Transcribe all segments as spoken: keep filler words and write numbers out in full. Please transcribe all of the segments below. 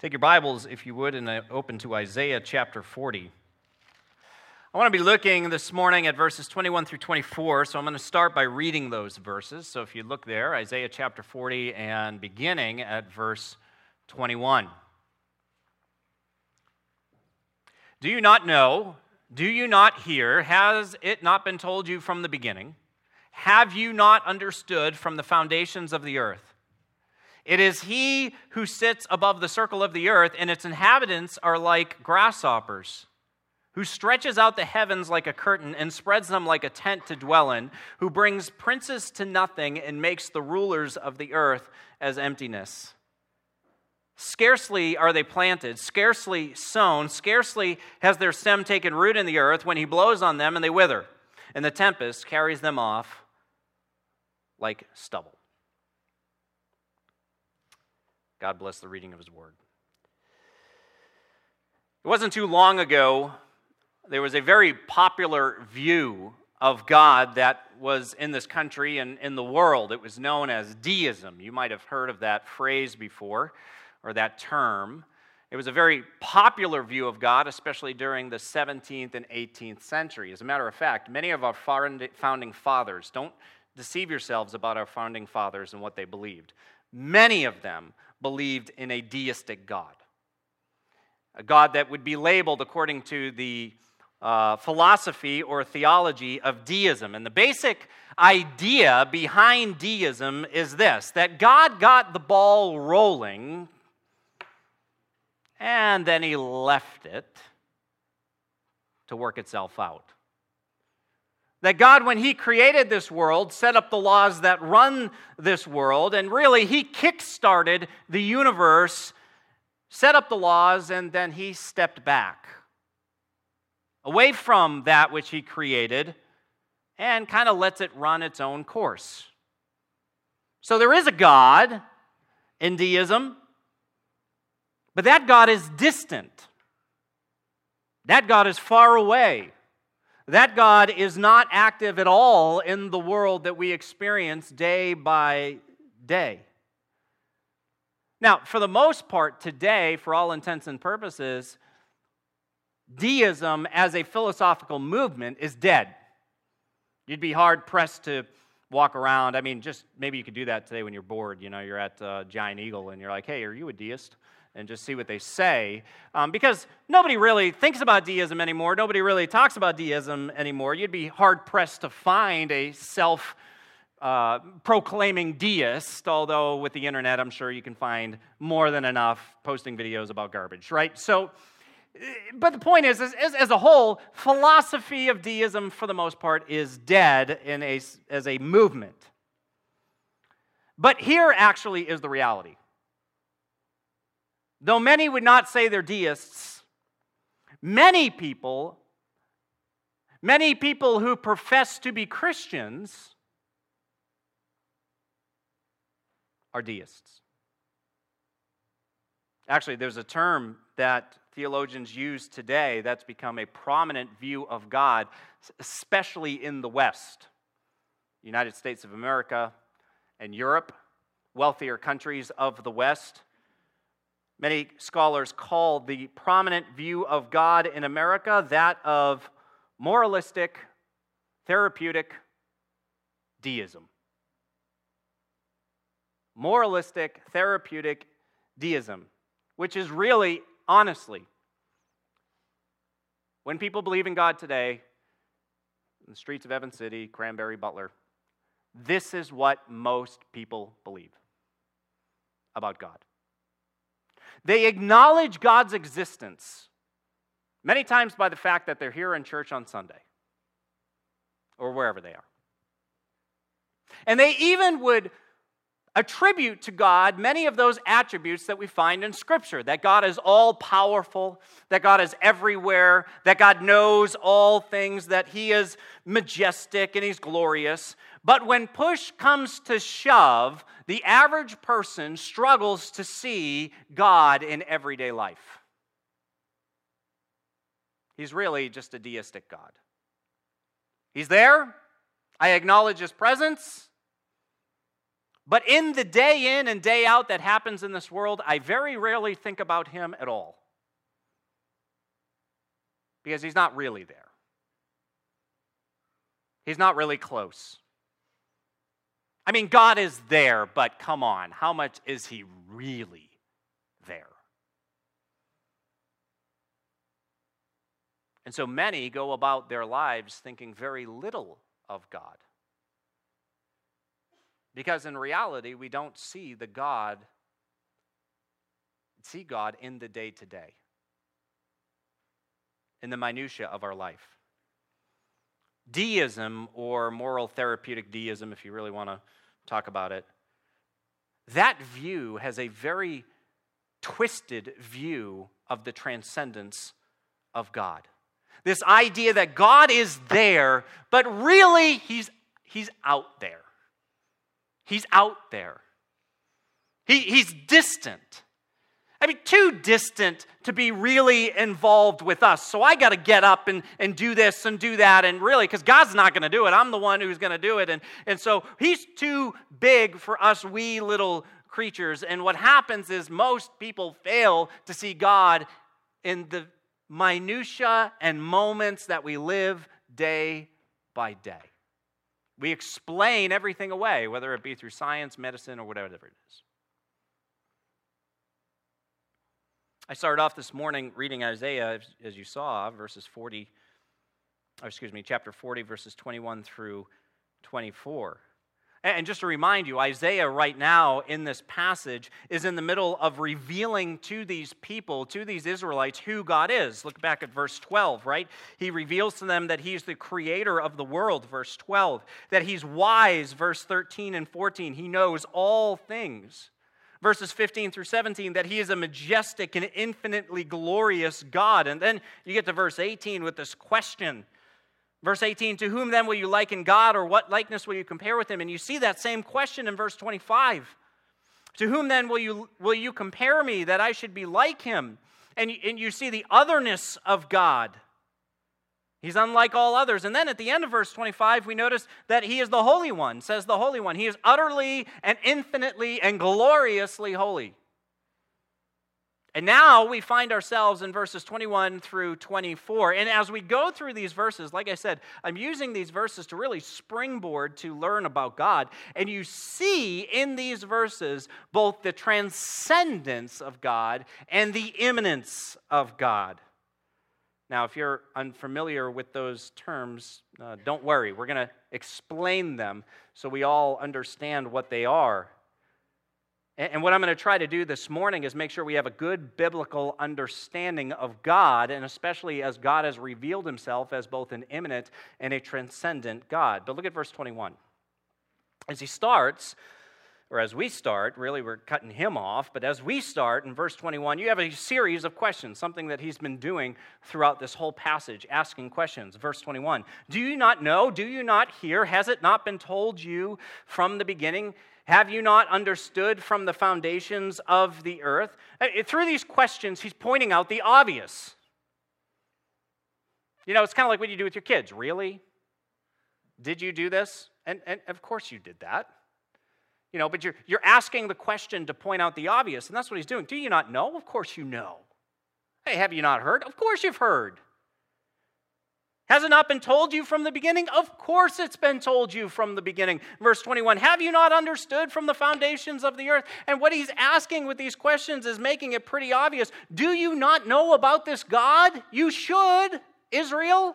Take your Bibles, if you would, and open to Isaiah chapter forty. I want to be looking this morning at verses twenty-one through twenty-four, so I'm going to start by reading those verses. So if you look there, Isaiah chapter forty, and beginning at verse twenty-one. Do you not know? Do you not hear? Has it not been told you from the beginning? Have you not understood from the foundations of the earth? It is he who sits above the circle of the earth, and its inhabitants are like grasshoppers, who stretches out the heavens like a curtain and spreads them like a tent to dwell in, who brings princes to nothing and makes the rulers of the earth as emptiness. Scarcely are they planted, scarcely sown, scarcely has their stem taken root in the earth when he blows on them and they wither, and the tempest carries them off like stubble. God bless the reading of his word. It wasn't too long ago, there was a very popular view of God that was in this country and in the world. It was known as deism. You might have heard of that phrase before, or that term. It was a very popular view of God, especially during the seventeenth and eighteenth century. As a matter of fact, many of our founding fathers, don't deceive yourselves about our founding fathers and what they believed. Many of them believed in a deistic God, a God that would be labeled according to the uh, philosophy or theology of deism. And the basic idea behind deism is this, that God got the ball rolling and then he left it to work itself out. That God, when he created this world, set up the laws that run this world, and really he kick-started the universe, set up the laws, and then he stepped back away from that which he created and kind of lets it run its own course. So there is a God in deism, but that God is distant. That God is far away. That God is not active at all in the world that we experience day by day. Now, for the most part today, for all intents and purposes, deism as a philosophical movement is dead. You'd be hard-pressed to walk around. I mean, just maybe you could do that today when you're bored. You know, you're at uh, Giant Eagle and you're like, hey, are you a deist? And just see what they say. Um, because nobody really thinks about deism anymore. Nobody really talks about deism anymore. You'd be hard-pressed to find a self-proclaiming uh, deist, although with the internet, I'm sure you can find more than enough posting videos about garbage, right? So, but the point is, is as, as a whole, philosophy of deism, for the most part, is dead in a, as a movement. But here actually is the reality. Though many would not say they're deists, many people, many people who profess to be Christians are deists. Actually, there's a term that theologians use today that's become a prominent view of God, especially in the West, United States of America and Europe, wealthier countries of the West. Many scholars call the prominent view of God in America that of moralistic, therapeutic deism. Moralistic, therapeutic deism, which is really, honestly, when people believe in God today, in the streets of Evans City, Cranberry, Butler, this is what most people believe about God. They acknowledge God's existence, many times by the fact that they're here in church on Sunday, or wherever they are. And they even would attribute to God many of those attributes that we find in Scripture, that God is all-powerful, that God is everywhere, that God knows all things, that He is majestic and He's glorious. But when push comes to shove, the average person struggles to see God in everyday life. He's really just a deistic God. He's there. I acknowledge His presence. But in the day in and day out that happens in this world, I very rarely think about him at all. Because he's not really there. He's not really close. I mean, God is there, but come on, how much is he really there? And so many go about their lives thinking very little of God. Because in reality, we don't see the God, see God in the day-to-day, in the minutia of our life. Deism, or moral therapeutic deism, if you really want to talk about it, that view has a very twisted view of the transcendence of God. This idea that God is there, but really he's, he's out there. He's out there. He, he's distant. I mean, too distant to be really involved with us. So I got to get up and, and do this and do that. And really, because God's not going to do it. I'm the one who's going to do it. And, and so he's too big for us wee little creatures. And what happens is most people fail to see God in the minutia and moments that we live day by day. We explain everything away, whether it be through science, medicine, or whatever it is. I started off this morning reading Isaiah, as you saw, verses forty, or excuse me, chapter forty, verses twenty-one through twenty-four. And just to remind you, Isaiah right now in this passage is in the middle of revealing to these people, to these Israelites, who God is. Look back at verse twelve, right? He reveals to them that he's the creator of the world, verse twelve. That he's wise, verse thirteen and fourteen. He knows all things. Verses fifteen through seventeen, that he is a majestic and infinitely glorious God. And then you get to verse eighteen with this question. Verse eighteen, to whom then will you liken God, or what likeness will you compare with him? And you see that same question in verse twenty-five. To whom then will you, will you compare me that I should be like him? And you, and you see the otherness of God. He's unlike all others. And then at the end of verse twenty-five, we notice that he is the Holy One, says the Holy One. He is utterly and infinitely and gloriously holy. And now we find ourselves in verses twenty-one through twenty-four. And as we go through these verses, like I said, I'm using these verses to really springboard to learn about God. And you see in these verses both the transcendence of God and the immanence of God. Now, if you're unfamiliar with those terms, uh, don't worry. We're going to explain them so we all understand what they are. And what I'm going to try to do this morning is make sure we have a good biblical understanding of God, and especially as God has revealed himself as both an immanent and a transcendent God. But look at verse twenty-one. As he starts, or as we start, really we're cutting him off, but as we start in verse twenty-one, you have a series of questions, something that he's been doing throughout this whole passage, asking questions. Verse twenty-one, do you not know? Do you not hear? Has it not been told you from the beginning? Have you not understood from the foundations of the earth? Through these questions, he's pointing out the obvious. You know, it's kind of like what you do with your kids. Really? Did you do this? And, and of course you did that. You know, but you're, you're asking the question to point out the obvious, and that's what he's doing. Do you not know? Of course you know. Hey, have you not heard? Of course you've heard. Has it not been told you from the beginning? Of course it's been told you from the beginning. Verse twenty-one, have you not understood from the foundations of the earth? And what he's asking with these questions is making it pretty obvious. Do you not know about this God? You should, Israel.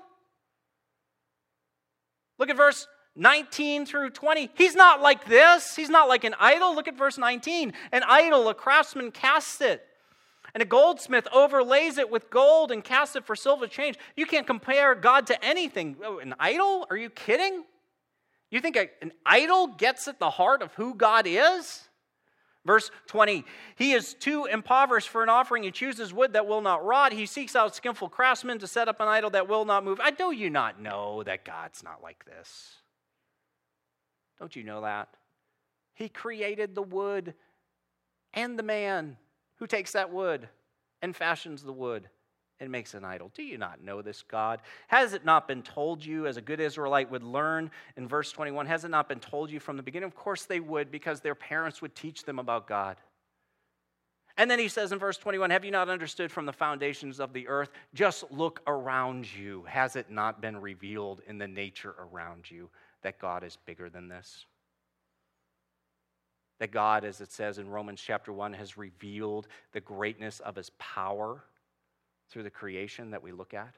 Look at verse nineteen through twenty. He's not like this. He's not like an idol. Look at verse nineteen. An idol, a craftsman casts it. And a goldsmith overlays it with gold and casts it for silver change. You can't compare God to anything. Oh, an idol? Are you kidding? You think a, an idol gets at the heart of who God is? Verse twenty, he is too impoverished for an offering. He chooses wood that will not rot. He seeks out skillful craftsmen to set up an idol that will not move. I do you not know that God's not like this? Don't you know that? He created the wood and the man who takes that wood and fashions the wood and makes an idol. Do you not know this God? Has it not been told you, as a good Israelite would learn in verse twenty-one, has it not been told you from the beginning? Of course they would, because their parents would teach them about God. And then he says in verse twenty-one, have you not understood from the foundations of the earth? Just look around you. Has it not been revealed in the nature around you that God is bigger than this? That God, as it says in Romans chapter one, has revealed the greatness of his power through the creation that we look at?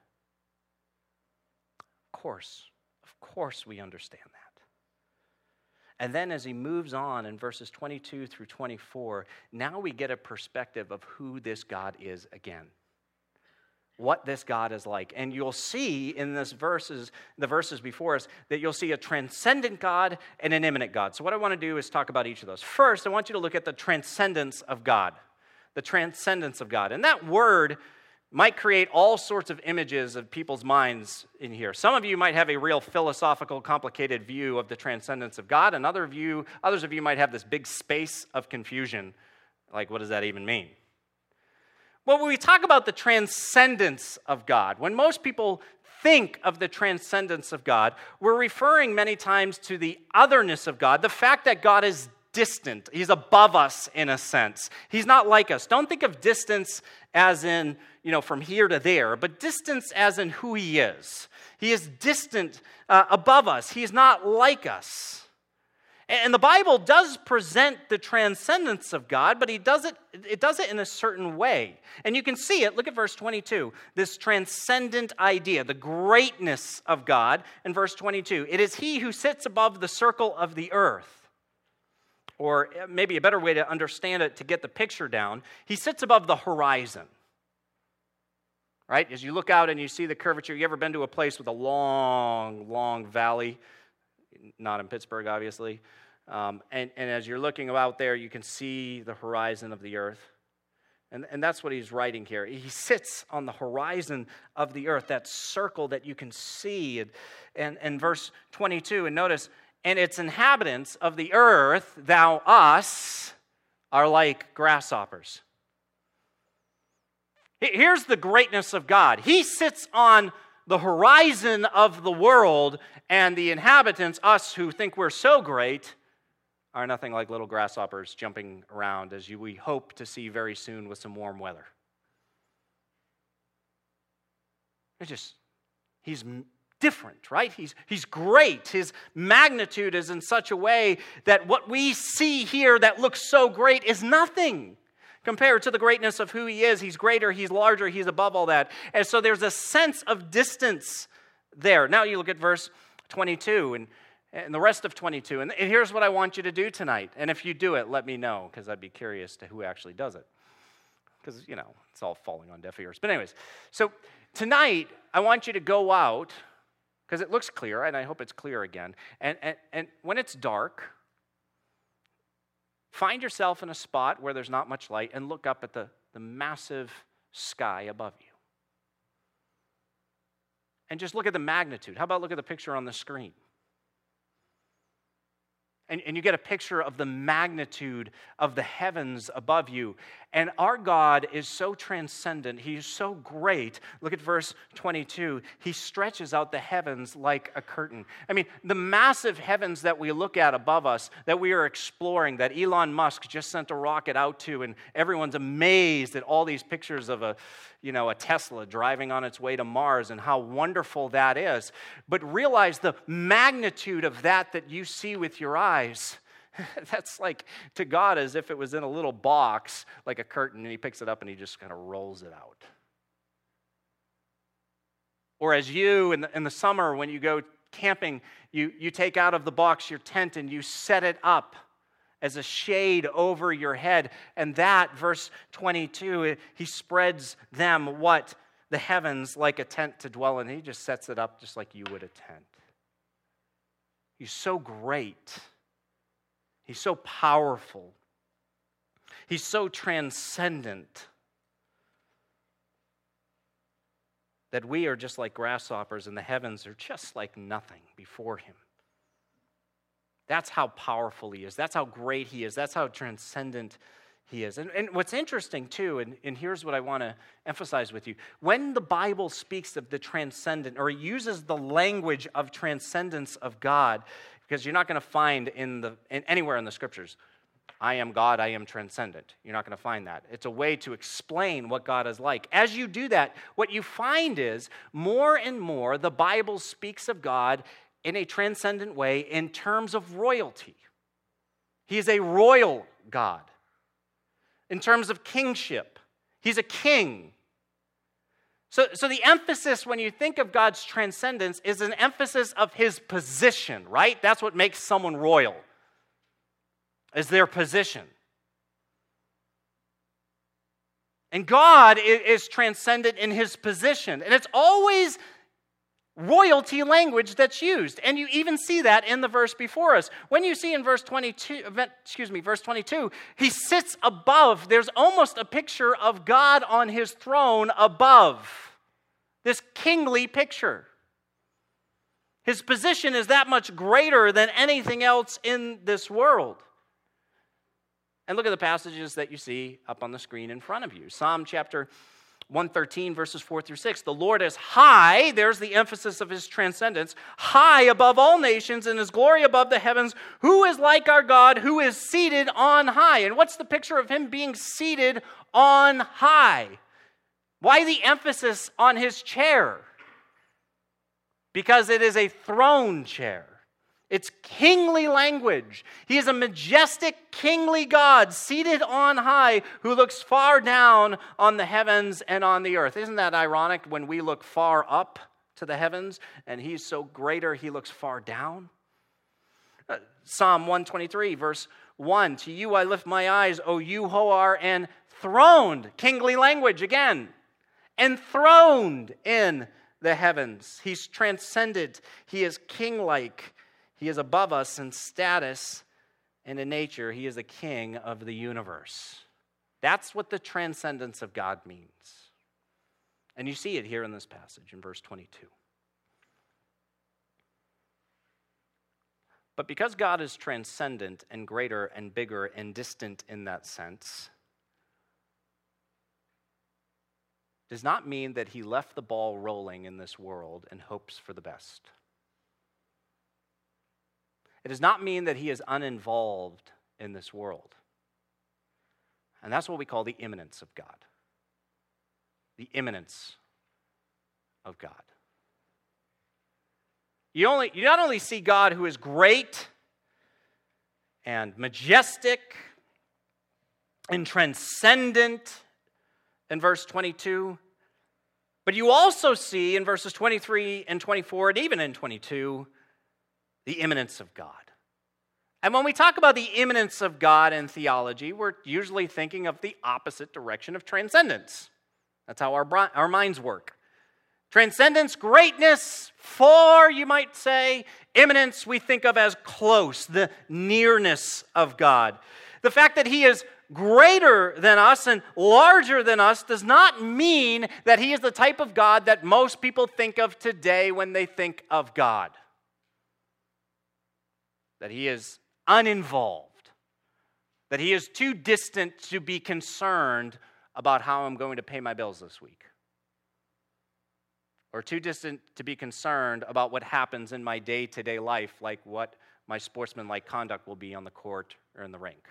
Of course, of course we understand that. And then as he moves on in verses twenty-two through twenty-four, now we get a perspective of who this God is again. What this God is like. And you'll see in this verses, the verses before us, that you'll see a transcendent God and an immanent God. So what I want to do is talk about each of those. First, I want you to look at the transcendence of God. The transcendence of God. And that word might create all sorts of images of people's minds in here. Some of you might have a real philosophical, complicated view of the transcendence of God, and other of you, others of you might have this big space of confusion. Like, what does that even mean? Well, when we talk about the transcendence of God, when most people think of the transcendence of God, we're referring many times to the otherness of God, the fact that God is distant. He's above us in a sense. He's not like us. Don't think of distance as in, you know, from here to there, but distance as in who he is. He is distant uh, above us. He's not like us. And the Bible does present the transcendence of God, but he does it, it does it in a certain way. And you can see it. Look at verse twenty-two. This transcendent idea, the greatness of God in verse twenty-two. It is he who sits above the circle of the earth. Or maybe a better way to understand it, to get the picture down, he sits above the horizon. Right? As you look out and you see the curvature, you ever been to a place with a long, long valley? Not in Pittsburgh, obviously. Um, and, and as you're looking out there, you can see the horizon of the earth. And, and that's what he's writing here. He sits on the horizon of the earth, that circle that you can see. And, and, and verse twenty-two, and notice, and its inhabitants of the earth, thou us, are like grasshoppers. Here's the greatness of God. He sits on the horizon of the world, and the inhabitants, us who think we're so great, are nothing like little grasshoppers jumping around, as you, we hope to see very soon with some warm weather. It's just, he's different, right? He's, he's great. His magnitude is in such a way that what we see here that looks so great is nothing compared to the greatness of who he is. He's greater, he's larger, he's above all that. And so there's a sense of distance there. Now you look at verse twenty-two and, and the rest of twenty-two. And here's what I want you to do tonight. And if you do it, let me know, because I'd be curious to who actually does it. Because, you know, it's all falling on deaf ears. But anyways, so tonight I want you to go out, because it looks clear, and I hope it's clear again. And, and, and when it's dark, find yourself in a spot where there's not much light and look up at the, the massive sky above you. And just look at the magnitude. How about look at the picture on the screen? And, and you get a picture of the magnitude of the heavens above you. And our God is so transcendent. He is so great. Look at verse twenty-two. He stretches out the heavens like a curtain. I mean, the massive heavens that we look at above us, that we are exploring, that Elon Musk just sent a rocket out to, and everyone's amazed at all these pictures of a, you know, a Tesla driving on its way to Mars and how wonderful that is. But realize the magnitude of that that you see with your eyes. That's like to God as if it was in a little box, like a curtain, and he picks it up and he just kind of rolls it out. Or as you, in the, in the summer, when you go camping, you, you take out of the box your tent and you set it up as a shade over your head. And that, verse twenty-two, he spreads them, what? The heavens like a tent to dwell in. He just sets it up just like you would a tent. He's so great. He's so powerful. He's so transcendent that we are just like grasshoppers and the heavens are just like nothing before him. That's how powerful he is. That's how great he is. That's how transcendent he is. And, and what's interesting, too, and, and here's what I want to emphasize with you. When the Bible speaks of the transcendent, or uses the language of transcendence of God, because you're not going to find in the in anywhere in the Scriptures, I am God, I am transcendent. You're not going to find that. It's a way to explain what God is like. As you do that, what you find is more and more the Bible speaks of God in a transcendent way in terms of royalty. He is a royal God. In terms of kingship, he's a king. So, so the emphasis when you think of God's transcendence is an emphasis of his position, right? That's what makes someone royal, is their position. And God is transcendent in his position. And it's always royalty language that's used. And you even see that in the verse before us. When you see in verse twenty-two, excuse me, verse twenty-two, he sits above. There's almost a picture of God on his throne above. This kingly picture. His position is that much greater than anything else in this world. And look at the passages that you see up on the screen in front of you. Psalm chapter one thirteen, verses four through six. The Lord is high, there's the emphasis of his transcendence, high above all nations, and his glory above the heavens. Who is like our God, who is seated on high? And what's the picture of him being seated on high? Why the emphasis on his chair? Because it is a throne chair. It's kingly language. He is a majestic, kingly God seated on high who looks far down on the heavens and on the earth. Isn't that ironic when we look far up to the heavens and he's so greater he looks far down? Uh, Psalm one twenty-three, verse one, to you I lift my eyes, O you who are enthroned. Kingly language again. Enthroned in the heavens. He's transcendent. He is king-like. He is above us in status and in nature. He is the king of the universe. That's what the transcendence of God means. And you see it here in this passage in verse twenty-two. But because God is transcendent and greater and bigger and distant in that sense, does not mean that he left the ball rolling in this world and hopes for the best. It does not mean that he is uninvolved in this world. And that's what we call the immanence of God. The immanence of God. You, only, you not only see God who is great and majestic and transcendent in verse twenty-two, but you also see in verses twenty-three and twenty-four, and even in twenty-two, the immanence of God. And when we talk about the immanence of God in theology, we're usually thinking of the opposite direction of transcendence. That's how our, our minds work. Transcendence, greatness, for, you might say. Immanence we think of as close, the nearness of God. The fact that he is greater than us and larger than us does not mean that he is the type of God that most people think of today when they think of God. That he is uninvolved, that he is too distant to be concerned about how I'm going to pay my bills this week, or too distant to be concerned about what happens in my day-to-day life, like what my sportsmanlike conduct will be on the court or in the rink.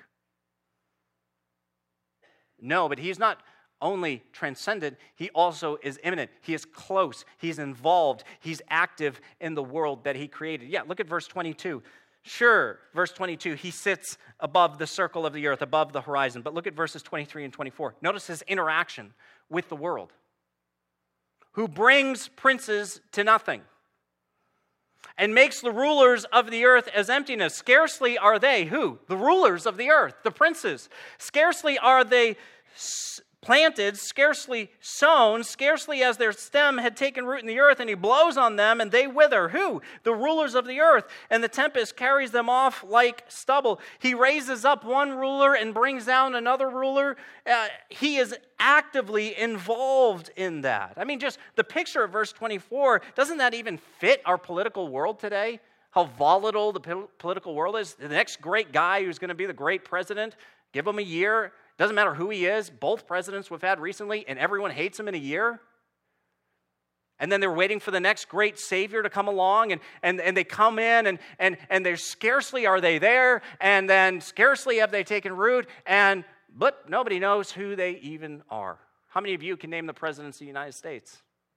No, but he's not only transcendent, he also is immanent. He is close. He's involved. He's active in the world that he created. Yeah, look at verse twenty-two. Sure, verse twenty-two, he sits above the circle of the earth, above the horizon. But look at verses twenty-three and twenty-four. Notice his interaction with the world. Who brings princes to nothing and makes the rulers of the earth as emptiness. Scarcely are they, who? The rulers of the earth, the princes. Scarcely are they planted, scarcely sown, scarcely as their stem had taken root in the earth, and he blows on them, and they wither. Who? The rulers of the earth. And the tempest carries them off like stubble. He raises up one ruler and brings down another ruler. Uh, he is actively involved in that. I mean, just the picture of verse twenty-four, doesn't that even fit our political world today? How volatile the political world is. The next great guy who's going to be the great president, give him a year, Doesn't matter who he is. Both presidents we've had recently, and everyone hates him in a year. And then they're waiting for the next great savior to come along, and, and, and they come in, and, and, and there's scarcely are they there, and then scarcely have they taken root, and but nobody knows who they even are. How many of you can name the presidents of the United States?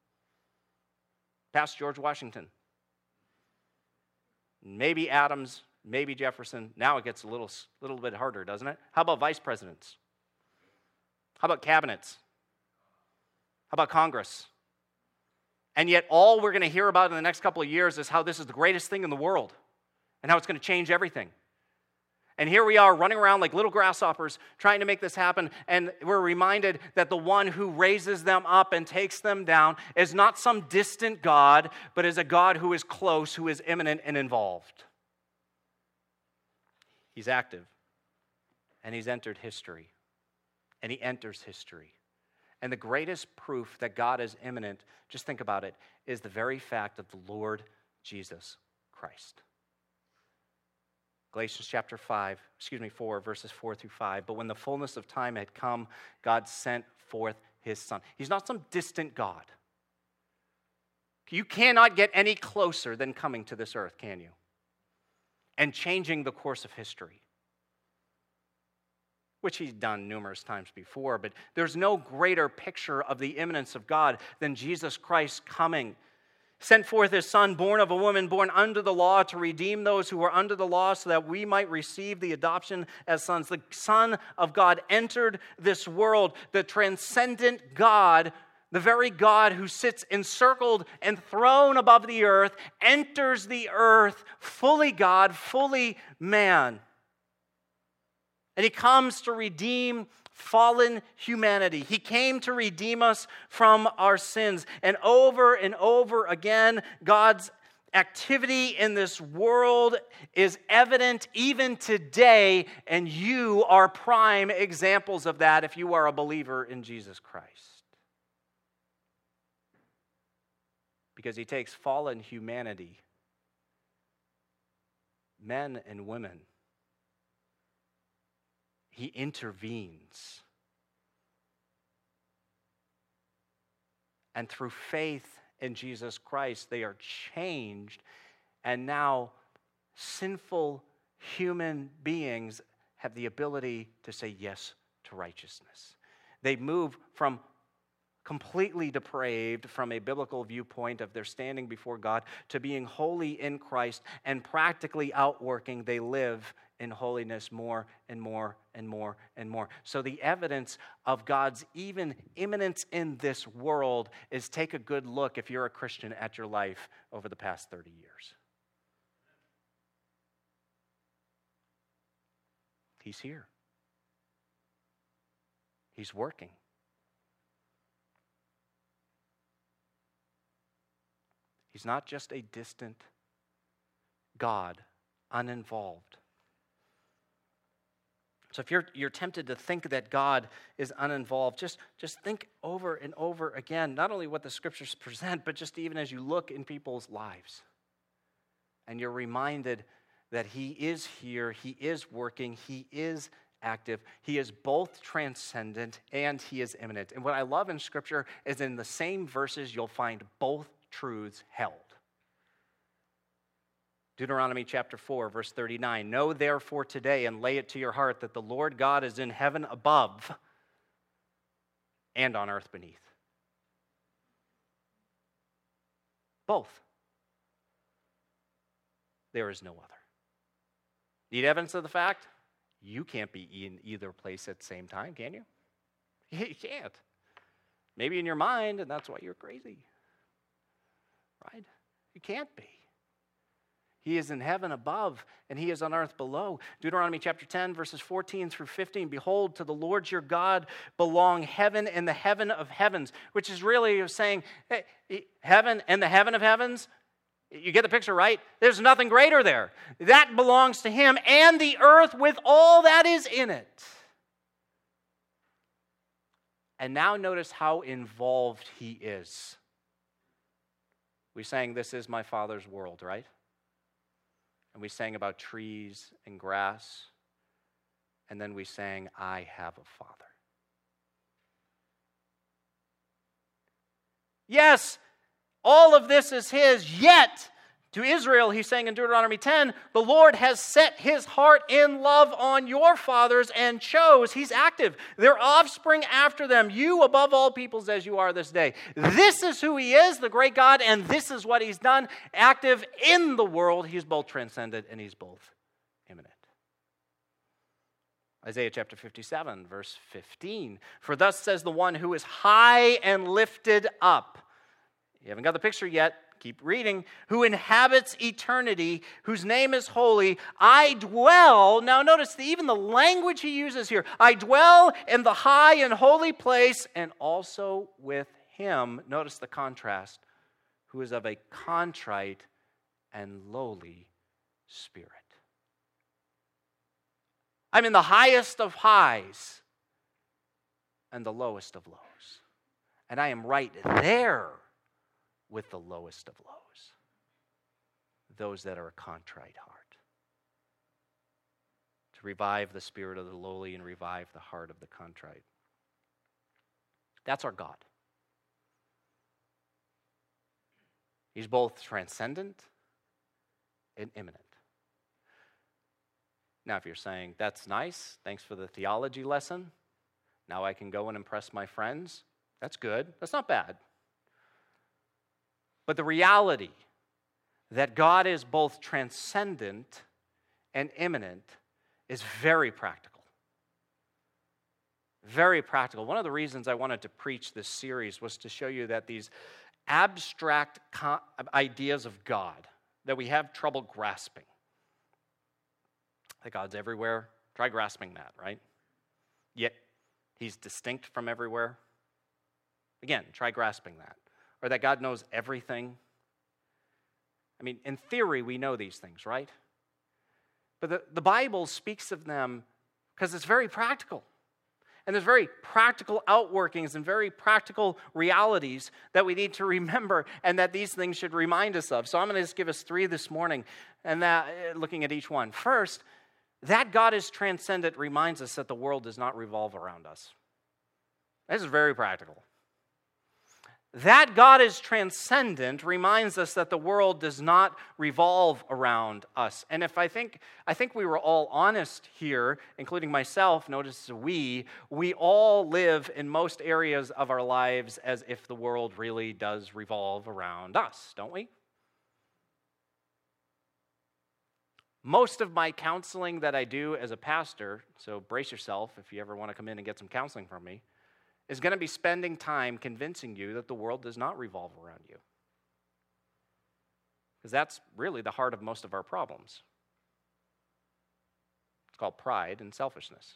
Past George Washington. Maybe Adams, maybe Jefferson. Now it gets a little, little bit harder, doesn't it? How about vice presidents? How about cabinets? How about Congress? And yet all we're going to hear about in the next couple of years is how this is the greatest thing in the world and how it's going to change everything. And here we are running around like little grasshoppers trying to make this happen, and we're reminded that the one who raises them up and takes them down is not some distant God, but is a God who is close, who is imminent and involved. He's active, and he's entered history, and he enters history. And the greatest proof that God is imminent, just think about it, is the very fact of the Lord Jesus Christ. Galatians chapter five, excuse me, four, verses four through five. But when the fullness of time had come, God sent forth his Son. He's not some distant God. You cannot get any closer than coming to this earth, can you? And changing the course of history, which he's done numerous times before. But there's no greater picture of the imminence of God than Jesus Christ coming. Sent forth his Son, born of a woman, born under the law, to redeem those who were under the law, so that we might receive the adoption as sons. The Son of God entered this world. The transcendent God, the very God who sits encircled and throned above the earth, enters the earth, fully God, fully man. And he comes to redeem fallen humanity. He came to redeem us from our sins. And over and over again, God's activity in this world is evident even today, and you are prime examples of that if you are a believer in Jesus Christ. Because he takes fallen humanity, men and women, he intervenes. And through faith in Jesus Christ, they are changed. And now sinful human beings have the ability to say yes to righteousness. They move from completely depraved from a biblical viewpoint of their standing before God to being holy in Christ, and practically outworking, they live in holiness more and more and more and more. So the evidence of God's even imminence in this world is, take a good look, if you're a Christian, at your life over the past thirty years. He's here. He's working. He's not just a distant God, uninvolved. So if you're, you're tempted to think that God is uninvolved, just, just think over and over again, not only what the scriptures present, but just even as you look in people's lives. And you're reminded that he is here, he is working, he is active, he is both transcendent and he is immanent. And what I love in Scripture is in the same verses you'll find both truths held. Deuteronomy chapter four, verse thirty-nine. Know therefore today and lay it to your heart that the Lord God is in heaven above and on earth beneath. Both. There is no other. Need evidence of the fact? You can't be in either place at the same time, can you? You can't. Maybe in your mind, and that's why you're crazy. Right? You can't be. He is in heaven above, and he is on earth below. Deuteronomy chapter ten, verses fourteen through fifteen. Behold, to the Lord your God belong heaven and the heaven of heavens, which is really saying, hey, heaven and the heaven of heavens. You get the picture, right? There's nothing greater there. That belongs to him, and the earth with all that is in it. And now notice how involved he is. We sang, "This is my Father's world," right? And we sang about trees and grass And then we sang, I have a Father. Yes, all of this is his, yet to Israel, he's saying in Deuteronomy ten, the Lord has set his heart in love on your fathers and chose, he's active, their offspring after them, you above all peoples as you are this day. This is who he is, the great God, and this is what he's done, active in the world. He's both transcendent and he's both immanent. Isaiah chapter fifty-seven, verse fifteen. For thus says the one who is high and lifted up. You haven't got the picture yet. Keep reading. Who inhabits eternity, whose name is holy. I dwell. Now notice the, even the language he uses here. I dwell in the high and holy place and also with him. Notice the contrast. Who is of a contrite and lowly spirit. I'm in the highest of highs and the lowest of lows. And I am right there with the lowest of lows. Those that are a contrite heart. To revive the spirit of the lowly and revive the heart of the contrite. That's our God. He's both transcendent and immanent. Now, if you're saying, that's nice, thanks for the theology lesson, now I can go and impress my friends, that's good, that's not bad. But the reality that God is both transcendent and immanent is very practical. Very practical. One of the reasons I wanted to preach this series was to show you that these abstract ideas of God that we have trouble grasping, that God's everywhere. Try grasping that, right? Yet he's distinct from everywhere. Again, try grasping that. Or that God knows everything. I mean, in theory, we know these things, right? But the, the Bible speaks of them because it's very practical. And there's very practical outworkings and very practical realities that we need to remember and that these things should remind us of. So I'm going to just give us three this morning, and that looking at each one. First, that God is transcendent reminds us that the world does not revolve around us. This is very practical. That God is transcendent reminds us that the world does not revolve around us. And if I think I think we were all honest here, including myself, notice we, we all live in most areas of our lives as if the world really does revolve around us, don't we? Most of my counseling that I do as a pastor, so brace yourself if you ever want to come in and get some counseling from me, is going to be spending time convincing you that the world does not revolve around you. Because that's really the heart of most of our problems. It's called pride and selfishness.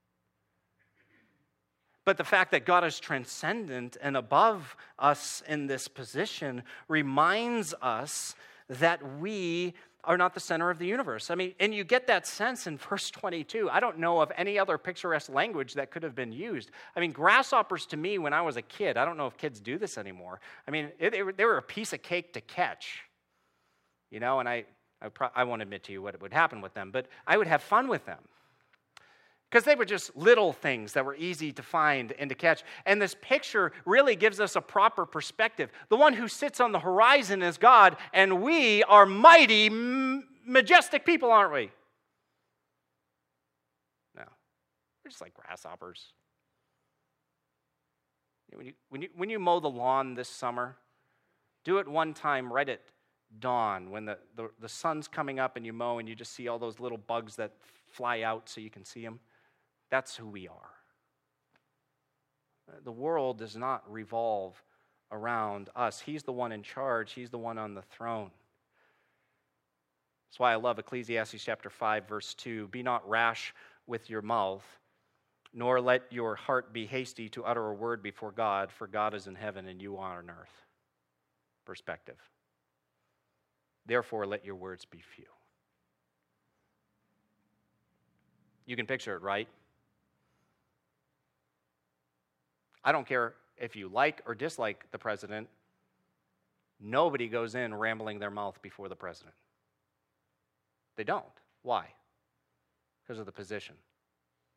But the fact that God is transcendent and above us in this position reminds us that we are not the center of the universe. I mean, and you get that sense in verse twenty-two. I don't know of any other picturesque language that could have been used. I mean, grasshoppers to me when I was a kid, I don't know if kids do this anymore. I mean, it, they, were, they were a piece of cake to catch. You know, and I, I, pro- I won't admit to you what would happen with them, but I would have fun with them. Because they were just little things that were easy to find and to catch. And this picture really gives us a proper perspective. The one who sits on the horizon is God, and we are mighty, m- majestic people, aren't we? No. We're just like grasshoppers. When you, when you, when you mow the lawn this summer, do it one time right at dawn when the, the, the sun's coming up and you mow and you just see all those little bugs that fly out so you can see them. That's who we are. The world does not revolve around us. He's the one in charge. He's the one on the throne. That's why I love Ecclesiastes chapter five, verse two. Be not rash with your mouth, nor let your heart be hasty to utter a word before God, for God is in heaven and you are on earth. Perspective. Therefore, let your words be few. You can picture it, right? I don't care if you like or dislike the president. Nobody goes in rambling their mouth before the president. They don't. Why? Because of the position.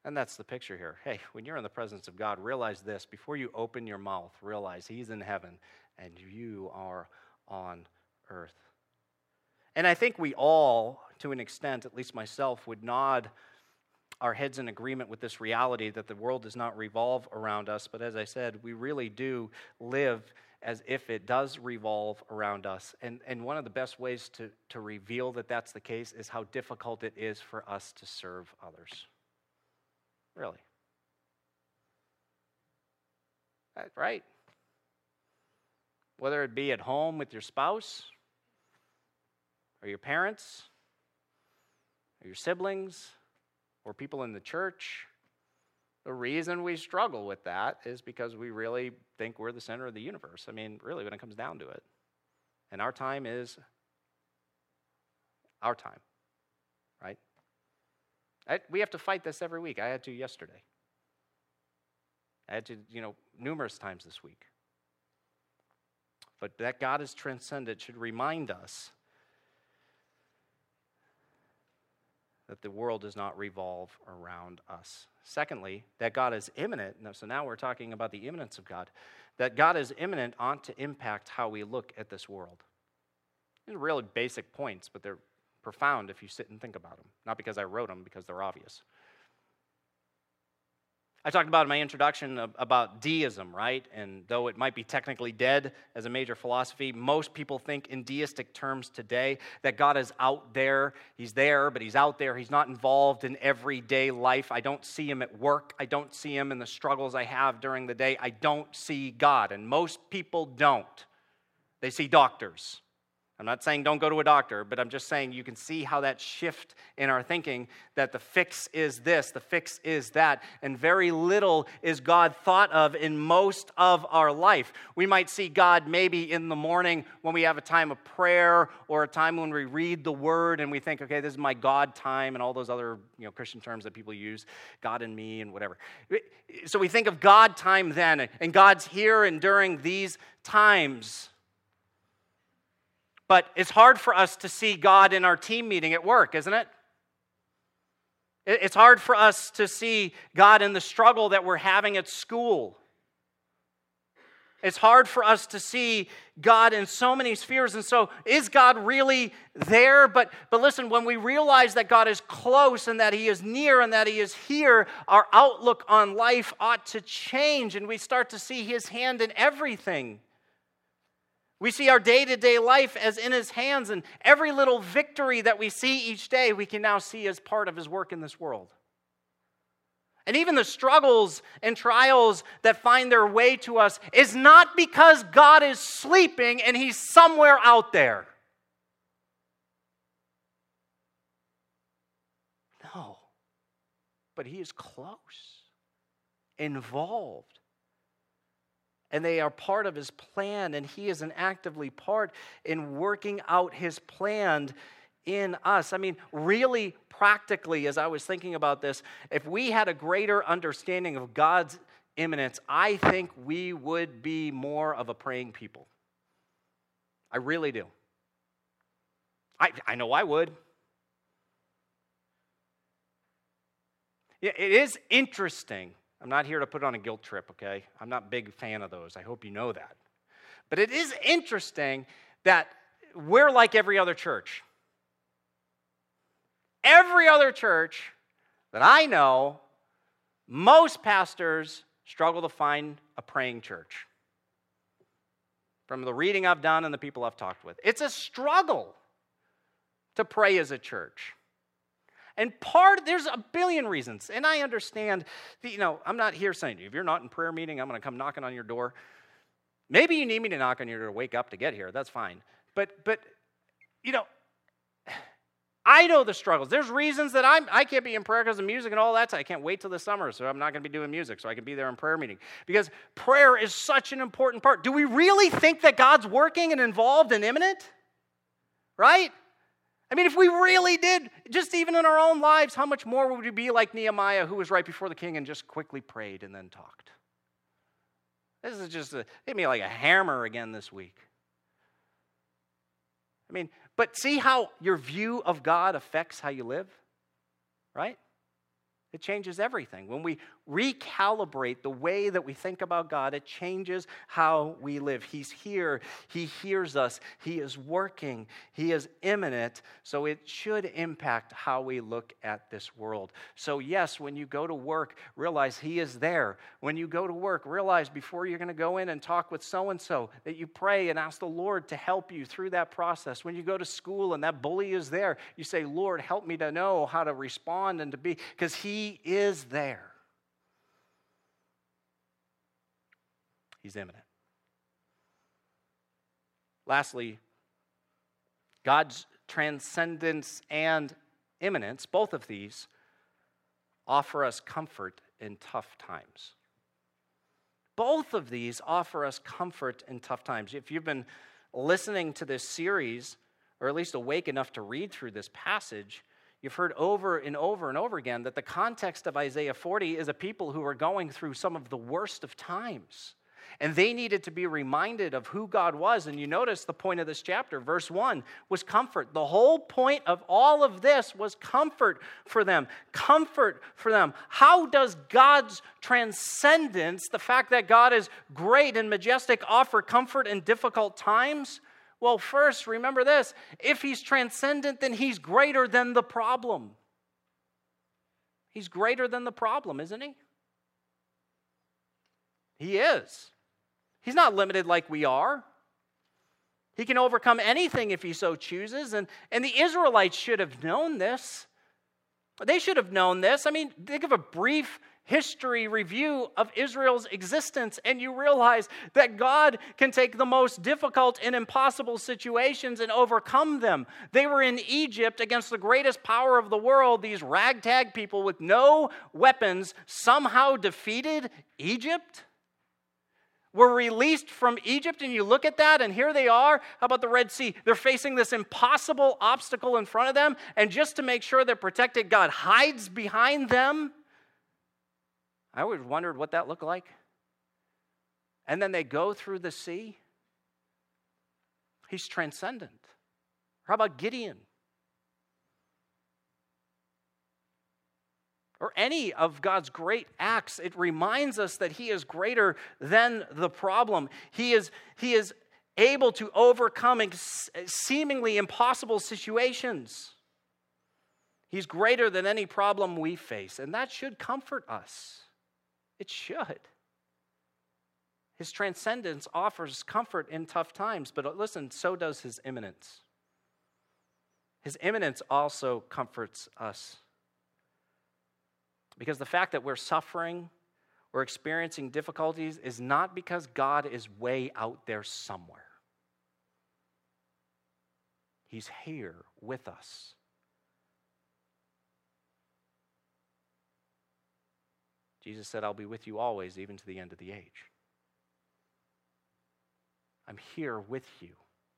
And that's the picture here. Hey, when you're in the presence of God, realize this. Before you open your mouth, realize he's in heaven and you are on earth. And I think we all, to an extent, at least myself, would nod our heads in agreement with this reality that the world does not revolve around us. But as I said, we really do live as if it does revolve around us. And, and one of the best ways to, to reveal that that's the case is how difficult it is for us to serve others. Really. Right? Whether it be at home with your spouse, or your parents, or your siblings, or people in the church. The reason we struggle with that is because we really think we're the center of the universe. I mean, really, when it comes down to it. And our time is our time, right? I, we have to fight this every week. I had to yesterday. I had to, you know, numerous times this week. But that God is transcendent should remind us that the world does not revolve around us. Secondly, that God is immanent. So now we're talking about the immanence of God. That God is immanent ought to impact how we look at this world. These are really basic points, but they're profound if you sit and think about them. Not because I wrote them, because they're obvious. I talked about in my introduction about deism, right? And though it might be technically dead as a major philosophy, most people think in deistic terms today that God is out there. He's there, but he's out there. He's not involved in everyday life. I don't see him at work. I don't see him in the struggles I have during the day. I don't see God, and most people don't. They see doctors. I'm not saying don't go to a doctor, but I'm just saying you can see how that shift in our thinking, that the fix is this, the fix is that, and very little is God thought of in most of our life. We might see God maybe in the morning when we have a time of prayer or a time when we read the Word and we think, okay, this is my God time, and all those other, you know, Christian terms that people use, God in me and whatever. So we think of God time then, and God's here and during these times. But it's hard for us to see God in our team meeting at work, isn't it? It's hard for us to see God in the struggle that we're having at school. It's hard for us to see God in so many spheres. And so, is God really there? But, but listen, when we realize that God is close and that he is near and that he is here, our outlook on life ought to change, and we start to see his hand in everything. We see our day-to-day life as in his hands, and every little victory that we see each day, we can now see as part of his work in this world. And even the struggles and trials that find their way to us is not because God is sleeping and he's somewhere out there. No, but he is close, involved. And they are part of his plan, and he is an actively part in working out his plan in us. I mean, really practically, as I was thinking about this, if we had a greater understanding of God's immanence, I think we would be more of a praying people. I really do. I, I know I would. It is interesting. I'm not here to put on a guilt trip, okay? I'm not a big fan of those. I hope you know that. But it is interesting that we're like every other church. Every other church that I know, most pastors struggle to find a praying church. From the reading I've done and the people I've talked with. It's a struggle to pray as a church. And part, there's a billion reasons, and I understand, that, you know, I'm not here saying, if you're not in prayer meeting, I'm going to come knocking on your door. Maybe you need me to knock on your door to wake up to get here, that's fine. But, but you know, I know the struggles. There's reasons that I'm, I can't be in prayer because of music and all that. So I can't wait till the summer, so I'm not going to be doing music, so I can be there in prayer meeting. Because prayer is such an important part. Do we really think that God's working and involved and imminent? Right? I mean, if we really did, just even in our own lives, how much more would we be like Nehemiah, who was right before the king and just quickly prayed and then talked? This is just, a, hit me like a hammer again this week. I mean, but see how your view of God affects how you live, right? It changes everything. When we recalibrate the way that we think about God, it changes how we live. He's here. He hears us. He is working. He is imminent. So it should impact how we look at this world. So yes, when you go to work, realize He is there. When you go to work, realize before you're going to go in and talk with so-and-so that you pray and ask the Lord to help you through that process. When you go to school and that bully is there, you say, Lord, help me to know how to respond and to be, because He He is there. He's imminent. Lastly, God's transcendence and imminence, both of these, offer us comfort in tough times. Both of these offer us comfort in tough times. If you've been listening to this series, or at least awake enough to read through this passage, you've heard over and over and over again that the context of Isaiah forty is a people who are going through some of the worst of times. And they needed to be reminded of who God was. And you notice the point of this chapter, verse one, was comfort. The whole point of all of this was comfort for them. Comfort for them. How does God's transcendence, the fact that God is great and majestic, offer comfort in difficult times? Well, first, remember this. If He's transcendent, then He's greater than the problem. He's greater than the problem, isn't He? He is. He's not limited like we are. He can overcome anything if He so chooses. And, and the Israelites should have known this. They should have known this. I mean, think of a brief history review of Israel's existence, and you realize that God can take the most difficult and impossible situations and overcome them. They were in Egypt against the greatest power of the world. These ragtag people with no weapons somehow defeated Egypt. Were released from Egypt, and you look at that, and here they are. How about the Red Sea? They're facing this impossible obstacle in front of them, and just to make sure they're protected, God hides behind them. I always wondered what that looked like. And then they go through the sea. He's transcendent. How about Gideon? Or any of God's great acts, it reminds us that He is greater than the problem. He is, he is able to overcome seemingly impossible situations. He's greater than any problem we face, and that should comfort us. It should. His transcendence offers comfort in tough times, but listen, so does His imminence. His imminence also comforts us. Because the fact that we're suffering or experiencing difficulties is not because God is way out there somewhere. He's here with us. Jesus said, I'll be with you always, even to the end of the age. I'm here with you.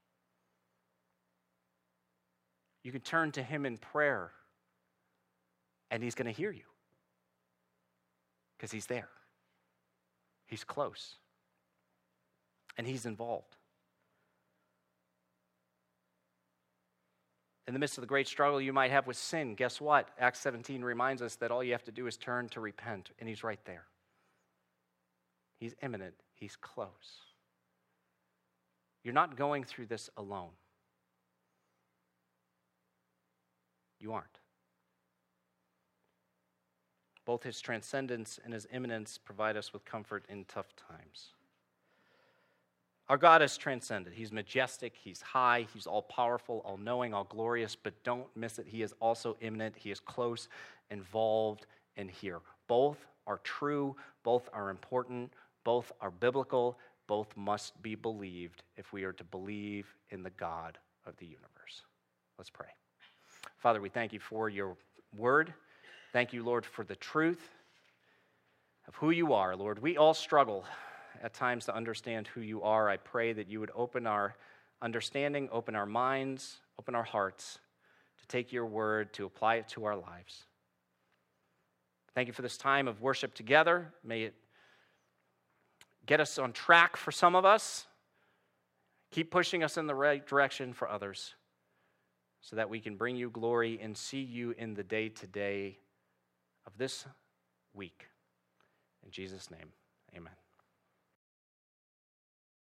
You can turn to Him in prayer, and He's going to hear you. Because He's there. He's close. And He's involved. In the midst of the great struggle you might have with sin, guess what? Acts seventeen reminds us that all you have to do is turn to repent, and He's right there. He's imminent. He's close. You're not going through this alone. You aren't. Both His transcendence and His imminence provide us with comfort in tough times. Our God is transcendent. He's majestic, He's high, He's all-powerful, all-knowing, all-glorious, but don't miss it. He is also imminent. He is close, involved, and here. Both are true, both are important, both are biblical, both must be believed if we are to believe in the God of the universe. Let's pray. Father, we thank You for Your word. Thank You, Lord, for the truth of who You are, Lord. We all struggle at times to understand who You are. I pray that You would open our understanding, open our minds, open our hearts to take Your word, to apply it to our lives. Thank You for this time of worship together. May it get us on track for some of us. Keep pushing us in the right direction for others so that we can bring You glory and see You in the day-to-day of this week. In Jesus' name, amen.